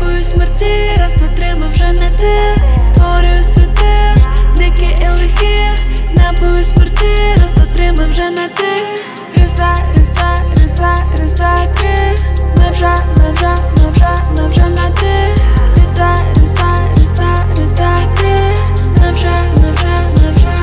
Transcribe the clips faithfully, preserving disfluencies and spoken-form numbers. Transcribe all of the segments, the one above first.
напою смерті, раз, два, три, ми вже не ти. Створюю світи, дикі і лихі. Напою смерті, раз, два, три, ми вже не ти. Різдва, різдва, різдва, різдва, три. Ми вже, ми вже, ми вже, ми вже не ти. Різдва, різдва, різдва, різдва, три. Ми вже, ми вже, ми вже.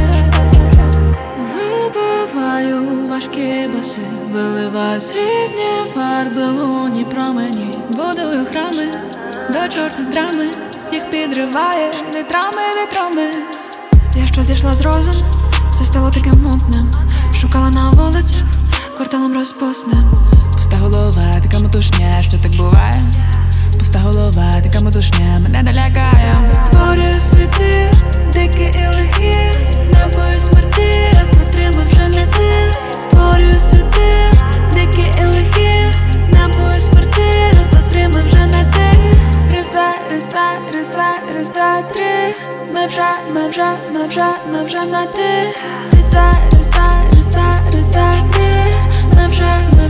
Вибиваю важкі баси, виливаю срібні фарби, лунні промені. Будую храми, до чорта драми, їх підриває вітрами, вітрами. Я що зійшла з розуму, все стало таким мутним. Шукала на вулицях, кварталом розпусним. Пуста голова, така метушня, що так буває. Пуста голова, така метушня, мене не лякає. Створюю світи, дикі і лихі. Напою смерті, раз, два, три, ми вже не ти. Створюю світи, дикі і лихі. Напою смерті, раз, два, три, ми вже не ти. Різдва, різдва, різдва, різдва, три. Ми вже, ми вже, ми вже, ми вже не ти. Різдва, різдва, різдва, різдва, три. Ми вже, ми